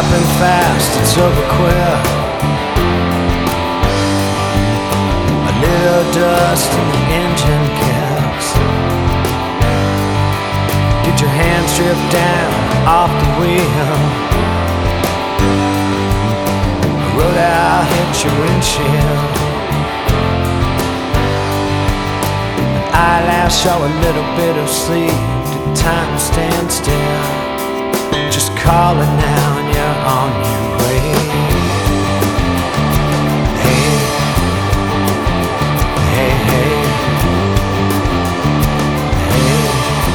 happened fast, it's over quick. A little dust and the engine kicks. Did your hands drift down off the wheel? A road out hit your windshield. An eyelash saw a little bit of sleep. Did time stand still? Just call it now and you're on your way. Hey, hey, hey, hey.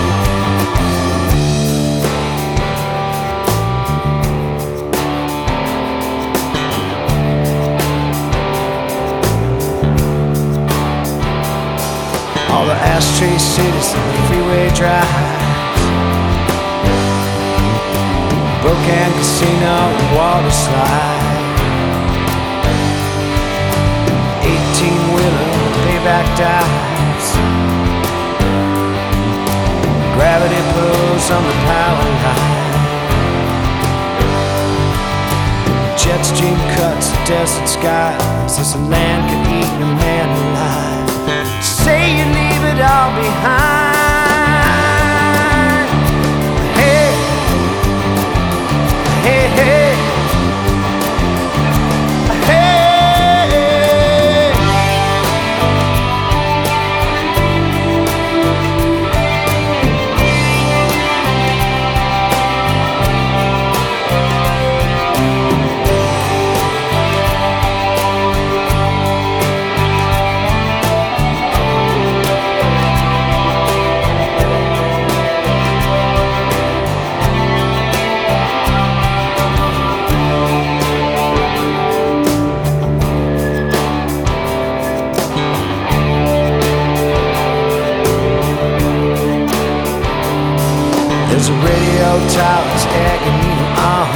All the ashtray cities and the freeway drive, broken casino and water slide, 18-wheeler with payback dives, gravity pulls on the power line, jet stream cuts the desert skies as the land could eat a man alive. Say you leave it all behind. Hey, hey, hey. There's a radio tower that's egging you on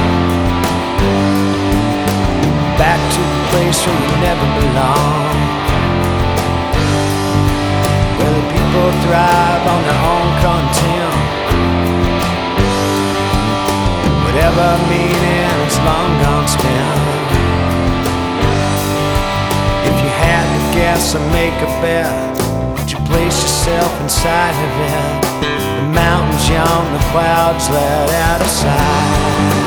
back to the place where you never belong, where the people thrive on their own content. Whatever meaning is long gone spent. If you had to guess or make a bet, would you place yourself inside of it? The mountains yawn, the clouds let out a sigh.